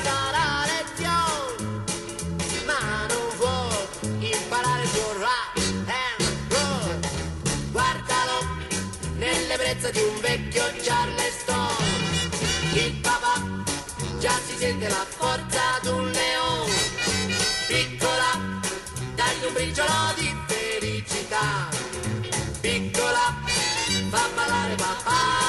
dà lezione, ma non vuoi imparare il tuo rock and roll. Guardalo nell'ebbrezza di un vecchio Charleston. Il papà già si sente la forza d'un leone. Piccola, dagli un briciolo di felicità. Piccola, fa ballare papà.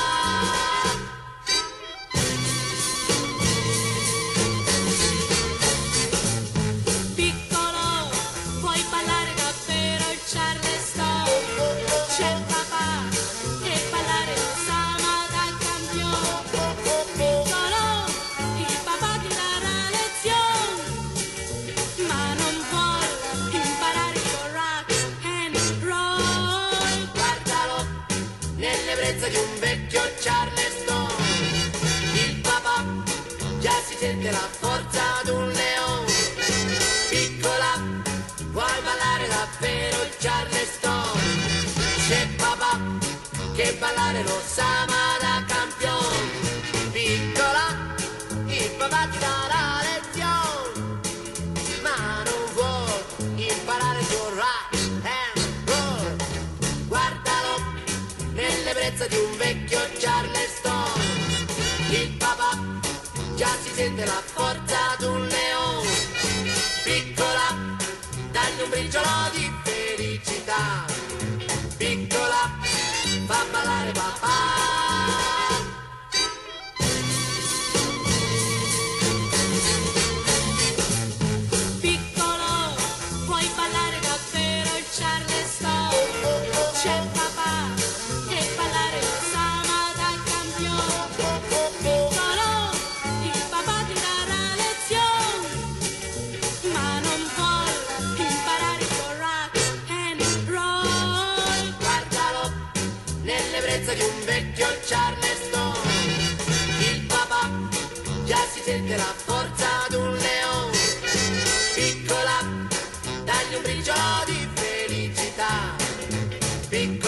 Piccolo, puoi ballare davvero il Charleston. C'è il papà che ballare lo sa ma da campione. Piccolo, il papà ti darà lezione, ma non vuole imparare il rock and roll. Guardalo nell'ebbrezza di un vecchio Charleston. Il papà già si sente la forza d'un leone. Piccola, vuoi ballare davvero il Charleston? C'è papà che ballare lo sa ma da campione. Piccola, il papà ti darà lezione, ma non vuoi imparare il tuo rock and roll. Guardalo nell'ebbrezza di un vecchio Charleston. Il papà già si sente la forza d'un leone. Piccola, dagli un briciolo di felicità. Piccola, fa ballare papà. Piccolo, puoi ballare davvero il Charleston. C'è il papà che ballare lo sa ma da campione. Piccolo, il papà ti darà lezione, ma non vuole imparare il tuo rock and roll. Guardalo nell'ebbrezza di un vecchio Charleston. Il papà già si sente la forza d'un leone. Piccola, dagli un briciolo di felicità. Piccola,